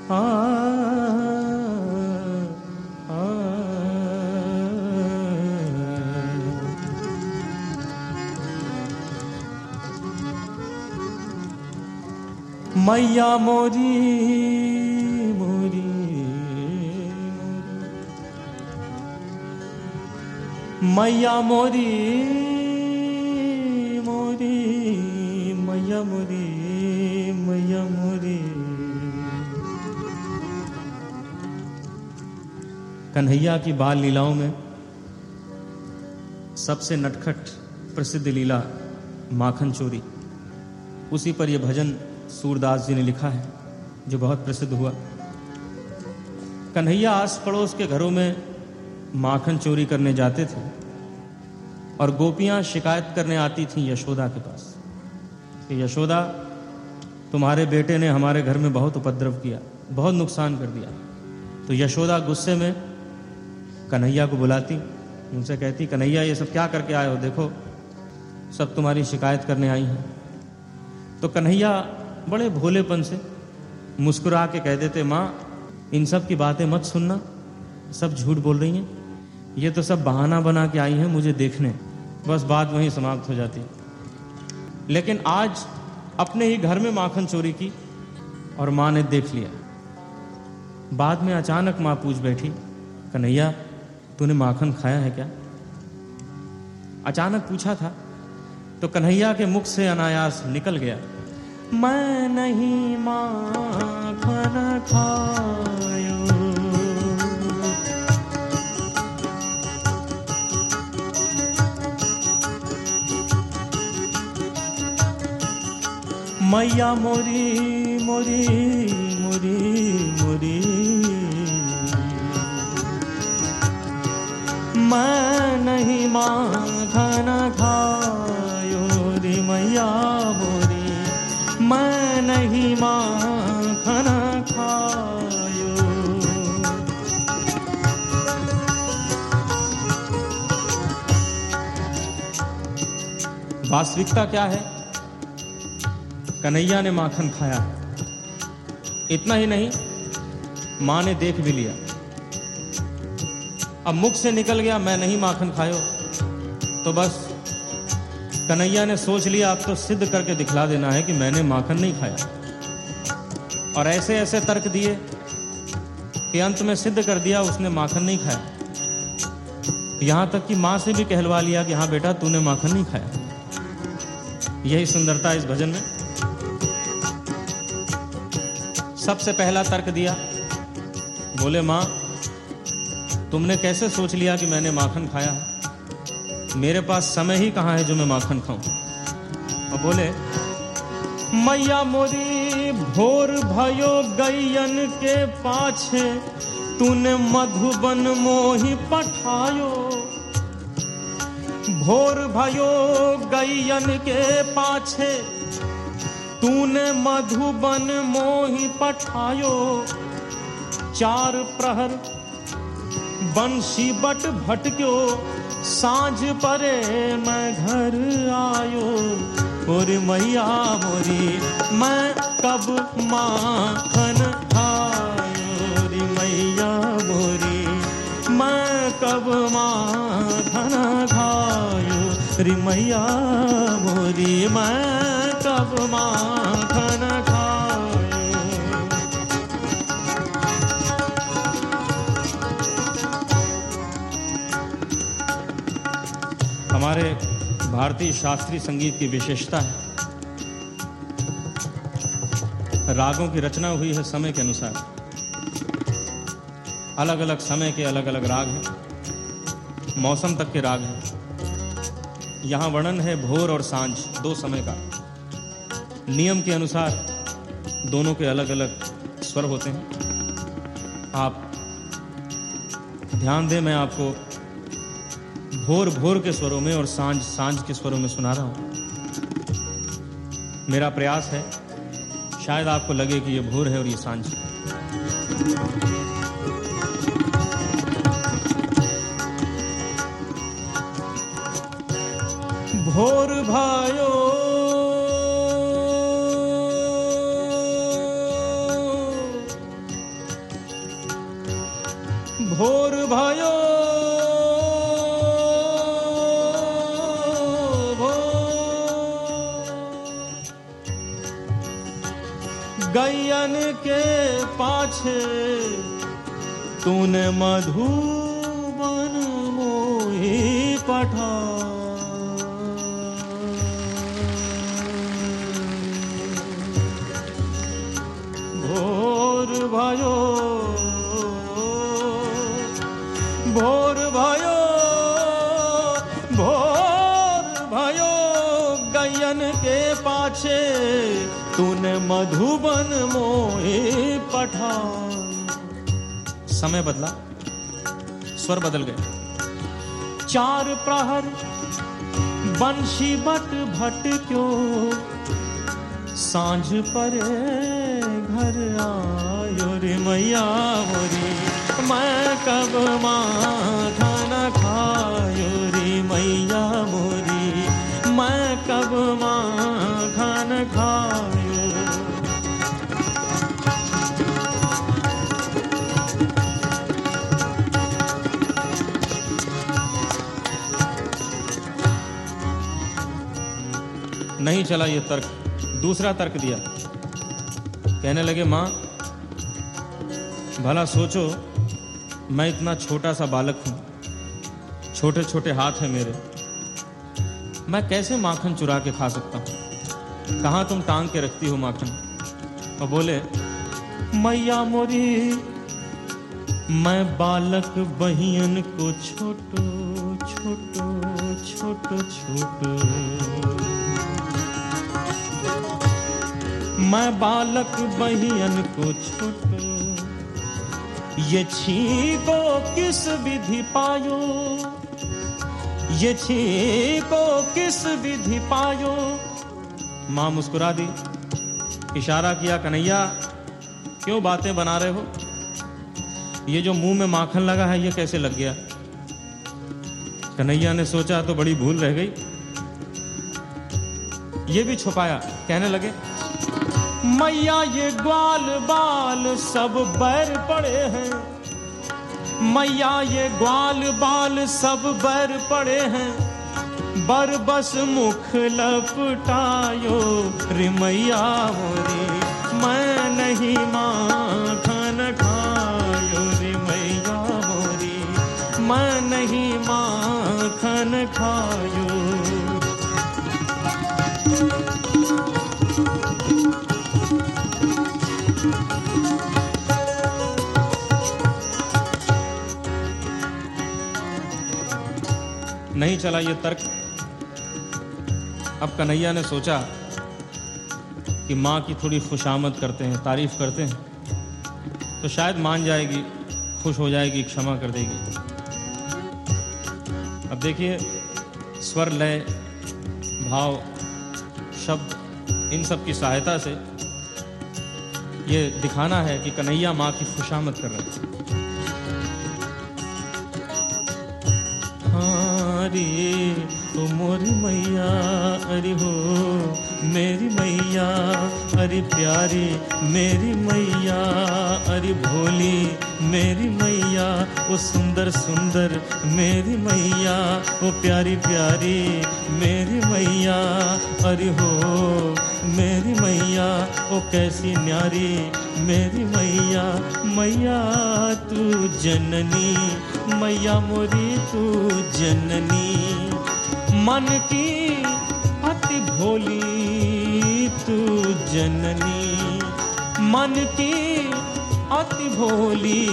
आ, आ, मैया मोरी मोरी मैया मोरी मोरी मैया मोरी मैया मोरी। कन्हैया की बाल लीलाओं में सबसे नटखट प्रसिद्ध लीला माखन चोरी, उसी पर यह भजन सूरदास जी ने लिखा है जो बहुत प्रसिद्ध हुआ। कन्हैया आस पड़ोस के घरों में माखन चोरी करने जाते थे और गोपियां शिकायत करने आती थीं यशोदा के पास कि यशोदा, तुम्हारे बेटे ने हमारे घर में बहुत उपद्रव किया, बहुत नुकसान कर दिया। तो यशोदा गुस्से में कन्हैया को बुलाती, उनसे कहती, कन्हैया ये सब क्या करके आए हो, देखो सब तुम्हारी शिकायत करने आई हैं। तो कन्हैया बड़े भोलेपन से मुस्कुरा के कह देते, माँ इन सब की बातें मत सुनना, सब झूठ बोल रही हैं, ये तो सब बहाना बना के आई हैं मुझे देखने। बस बात वहीं समाप्त हो जाती। लेकिन आज अपने ही घर में माखन चोरी की और माँ ने देख लिया। बाद में अचानक माँ पूछ बैठी, कन्हैया तूने माखन खाया है क्या? अचानक पूछा था तो कन्हैया के मुख से अनायास निकल गया, मैं नहीं माखन खायो। मैया मोरी मोरी मोरी मोरी मैं नहीं माखन खायो रे मैया मोरी, मैं नहीं माखन खायो। वास्तविकता क्या है? कन्हैया ने माखन खाया है। इतना ही नहीं, मां ने देख भी लिया। अब मुख से निकल गया मैं नहीं माखन खायो, तो बस कन्हैया ने सोच लिया अब तो सिद्ध करके दिखला देना है कि मैंने माखन नहीं खाया। और ऐसे ऐसे तर्क दिए कि अंत में सिद्ध कर दिया उसने माखन नहीं खाया। यहां तक कि मां से भी कहलवा लिया कि हाँ बेटा तूने माखन नहीं खाया। यही सुंदरता इस भजन में। सबसे पहला तर्क दिया, बोले मां तुमने कैसे सोच लिया कि मैंने माखन खाया है? मेरे पास समय ही कहाँ है जो मैं माखन खाऊं। और बोले, मैया मोरी भोर भयो गैयन के पाछे, तूने मधुबन मोहि पठायो। भोर भयो गैयन के पाछे, तूने मधुबन मोहि पठायो। चार प्रहर बंशी बट भटक्यो, सांझ परे मैं घर आयो। और मैया मोरी मैं कब माखन खायो रे मैया मोरी, मैं कब माखन खायो रे मैया मोरी, मैं कब माखन खायो। हमारे भारतीय शास्त्रीय संगीत की विशेषता है, रागों की रचना हुई है समय के अनुसार। अलग अलग समय के अलग अलग राग हैं, मौसम तक के राग हैं। यहाँ वर्णन है भोर और सांझ दो समय का। नियम के अनुसार दोनों के अलग अलग स्वर होते हैं। आप ध्यान दें, मैं आपको भोर भोर के स्वरों में और सांझ सांझ के स्वरों में सुना रहा हूं। मेरा प्रयास है शायद आपको लगे कि ये भोर है और ये सांझ है। भोर भयो गैयन के पाछे तूने मधुबन मोहि पठा। भोर भयो, भोर भयो, भोर भयो, गैयन के पाछे तूने मधुबन मोहि पठा। समय बदला, स्वर बदल गए। चार प्रहर बंशी बट भट क्यों, सांझ परे घर आयो रे मैया मोरी। मैं कब माखन खायो रे मैया मोरी, मैं कब माखन खायो। नहीं चला ये तर्क, दूसरा तर्क दिया। कहने लगे माँ भला सोचो, मैं इतना छोटा सा बालक हूं, छोटे छोटे हाथ हैं मेरे, मैं कैसे माखन चुरा के खा सकता हूं? कहाँ तुम टांग के रखती हो माखन? और बोले मैया मोरी, मैं बालक बहियन को छोटो छोटो छोटो छोटो, मैं बालक बहियन को छोटो, ये छीको किस विधि पायो, ये छीको किस विधि पायो। मां मुस्कुरा दी, इशारा किया कन्हैया क्यों बातें बना रहे हो, ये जो मुंह में माखन लगा है ये कैसे लग गया? कन्हैया ने सोचा तो बड़ी भूल रह गई, ये भी छुपाया। कहने लगे मैया ये ग्वाल बाल सब बैर पड़े हैं, मैया ये ग्वाल बाल सब बैर पड़े हैं, बर बस मुख लपटायो रे मैया मोरी, मैं नहीं माखन खायो रे मैया मोरी, मैं नहीं माखन खायो। नहीं चला ये तर्क। अब कन्हैया ने सोचा कि माँ की थोड़ी खुशामद करते हैं, तारीफ करते हैं, तो शायद मान जाएगी, खुश हो जाएगी, क्षमा कर देगी। अब देखिए स्वर, लय, भाव, शब्द, इन सब की सहायता से ये दिखाना है कि कन्हैया माँ की खुशामद कर रहे हैं। अरे ओ मोरी मैया, अरे हो मेरी मैया, अरे प्यारी मेरी मैया, अरे भोली मेरी मैया, वो सुंदर सुंदर मेरी मैया, वो प्यारी प्यारी मेरी मैया, अरे हो मेरी मैया, वो कैसी न्यारी मेरी मैया। मैया तू जननी, मैया मोरी तू जननी, मन की अति भोली तू जननी, मन की अति भोली,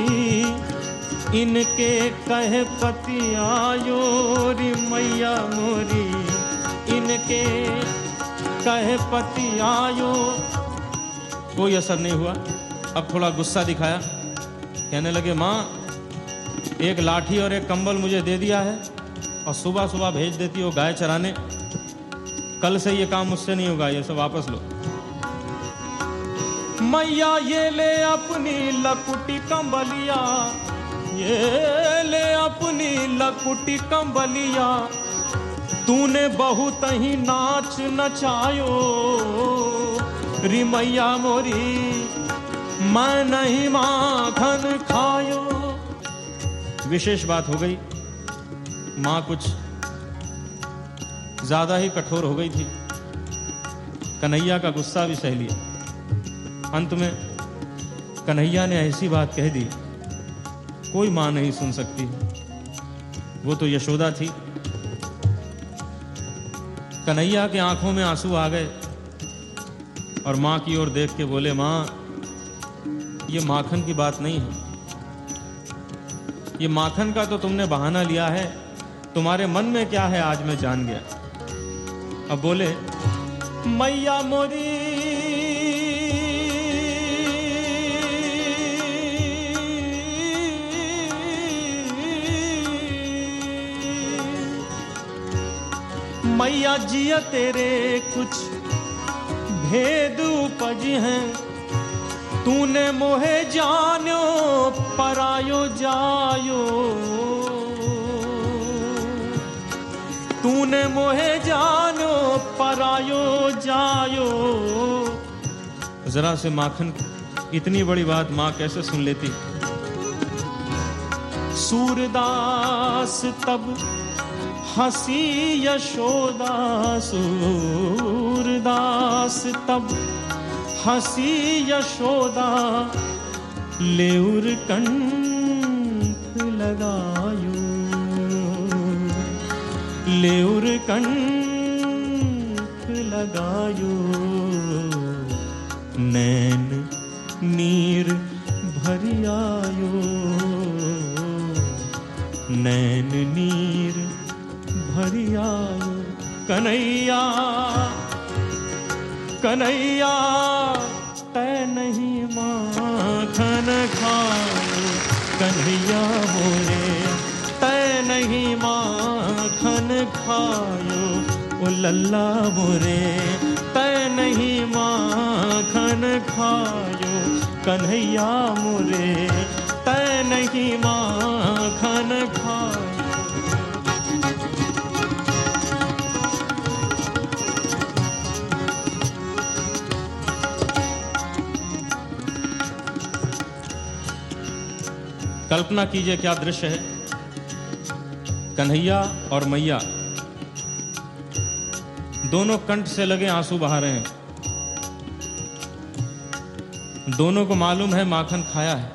इनके कहे पति आयो रे मैया मोरी, इनके कहे पति आयो। कोई असर नहीं हुआ। अब थोड़ा गुस्सा दिखाया, कहने लगे माँ एक लाठी और एक कंबल मुझे दे दिया है और सुबह सुबह भेज देती हो गाय चराने, कल से ये काम मुझसे नहीं होगा, ये सब वापस लो। मैया ये ले अपनी लकुटी कंबलिया, ये ले अपनी लकुटी कंबलिया, तूने बहुत ही नाच नचायो री मैया मोरी, मैं नहीं माखन खायो। विशेष बात हो गई, माँ कुछ ज्यादा ही कठोर हो गई थी। कन्हैया का गुस्सा भी सह लिया। अंत में कन्हैया ने ऐसी बात कह दी, कोई माँ नहीं सुन सकती। वो तो यशोदा थी। कन्हैया के आंखों में आंसू आ गए और माँ की ओर देख के बोले, माँ ये माखन की बात नहीं है, ये माखन का तो तुमने बहाना लिया है, तुम्हारे मन में क्या है आज मैं जान गया। अब बोले, मैया मोरी मैया जिया तेरे कुछ भेद उपज हैं, तूने मोहे जान्यो परायो जायो, तूने मोहे जान्यो परायो जायो। जरा से माखन इतनी बड़ी बात माँ कैसे सुन लेती। सूरदास तब हंसी यशोदा, सूरदास तब हंसी यशोदा, लेउर कंठ लगायो, लेउर कंठ लगायो, नैन नीर भरि आयो, नैन नीर भरि आयो। कन्हैया कन्हैया तै नहीं माखन खायो, कन्हैया मोरे तै नहीं माखन खायो, ओ लल्ला मोरे तै नहीं माखन खायो, कन्हैया मोरे तै नहीं माखन खायो। कल्पना कीजिए क्या दृश्य है। कन्हैया और मैया दोनों कंठ से लगे आंसू बहा रहे हैं। दोनों को मालूम है माखन खाया है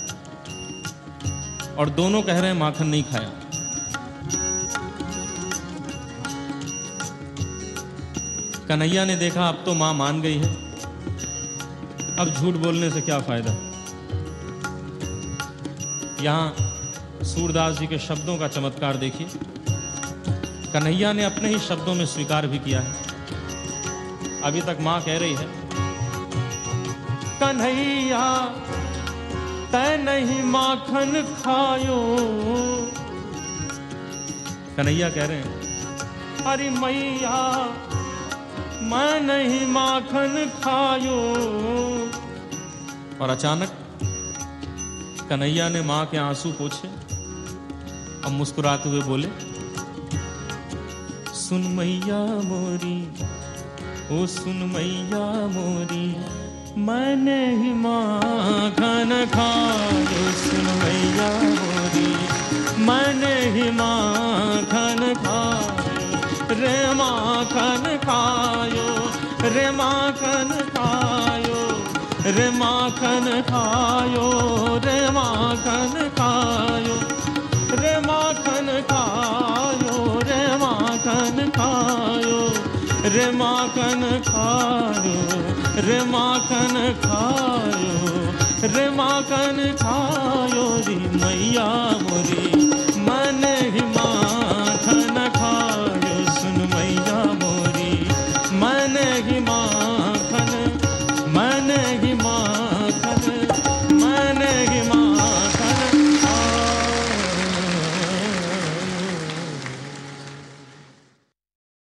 और दोनों कह रहे हैं माखन नहीं खाया। कन्हैया ने देखा अब तो मां मान गई है, अब झूठ बोलने से क्या फायदा। यहां सूरदास जी के शब्दों का चमत्कार देखिए। कन्हैया ने अपने ही शब्दों में स्वीकार भी किया है। अभी तक मां कह रही है, कन्हैया तै नहीं माखन खायो। कन्हैया कह रहे हैं, अरे मैया मैं नहीं माखन खायो। और अचानक कन्हैया ने मां के आंसू पोंछे और मुस्कुराते हुए बोले, सुन मैया मोरी, ओ सुन मैया मोरी, मैंने ही माखन खायो। सुन मैया मोरी, मैंने ही माखन खायो, रे माखन खायो, रे माखन खायो, रे माखन खायो, रे माखन खायो, रे माखन खायो, रे माखन खायो, रे माखन खायो, रे माखन खायो, रे माखन खायो।